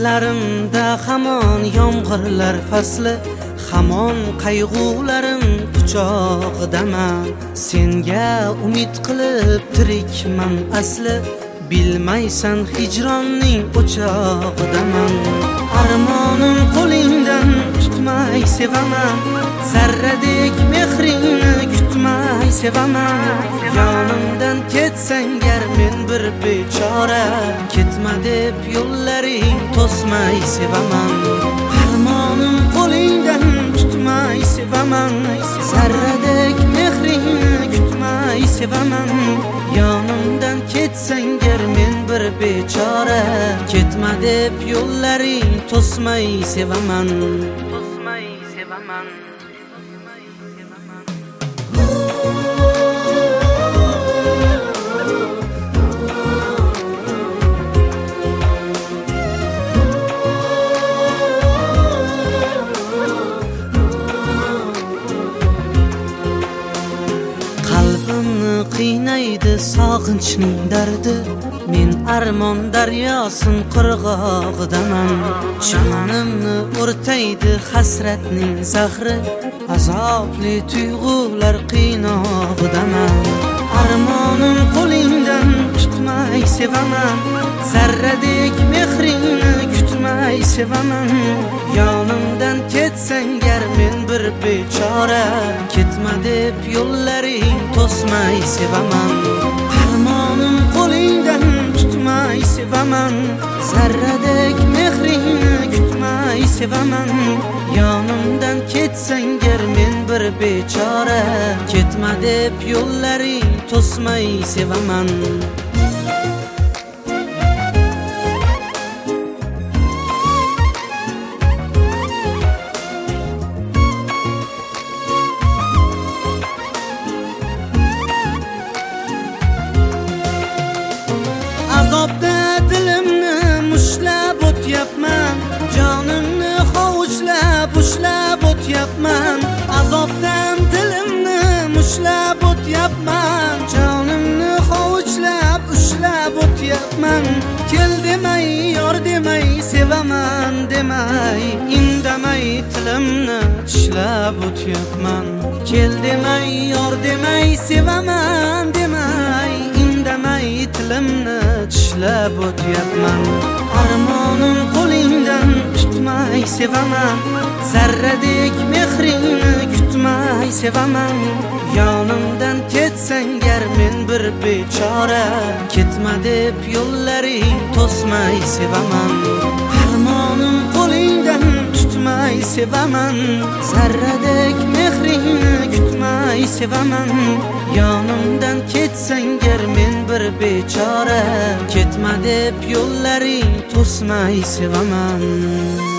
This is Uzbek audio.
Ko'zlarimda hamon yomg'irlar fasli, hamon qayg'ularim quchog'idaman. Senga umid qilib tirikman asli, bilmaysan hijronning o'chog'idaman. Armonim qo'lingdan tutmay sevaman, zarradek mehringni kutmay sevaman. Yonimdan ketsang gar men bir bechora, ketma deb yo'llaring to'smay sevaman. Armonim qo'lingdan tutmay sevaman, zarradek mehringni kutmay sevaman. Yonimdan ketsang gar men bir bechora, ketma deb yo'llaring to'smay sevaman. To'smay sevaman. Qalbimni qiynaydi sog'inchning dardi, men armon daryosin qirg'og'idaman. Jonimni o'rtaydi hasratning zahri, azobli tuyg'ular qiynog'idaman. Armonim qo'lingdan tutmay sevaman, zarradek mehringni kutmay sevaman. Yonimdan ketsang gar men bir bechora, ketma deb yo'llaring to'smay sevaman. Armonim qo'lingdan tutmay sevaman, zarradek mehringni kutmay sevaman. Yonimdan ketsang gar men bir bechora, ketma deb yo'llaring to'smay sevaman. Azobda dilimni mushlab o'tyapman, jonimni hovuchlab ushlab o'tyapman. Azobdan dilimni mushlab o'tyapman, jonimni hovuchlab ushlab o'tyapman. Kel demay, yor demay, sevaman demay, indamay tilimni tishlab o'tyapman. Kel demay, yor demay, sevaman demay, indamay tilimni tishlab o'tyapman. Armonim qo'lingdan tutmay sevaman, zarradek mehringni kutmay sevaman. Yonimdan ketsang gar men bir bechora, ketma deb yo'llaring to'smay sevaman. Armonim qo'lingdan tutmay sevaman, zarradek mehringni kutmay sevaman. Yonimdan ketsang gar men bir bechora, ketma deb yo'llaring to'smay sevaman.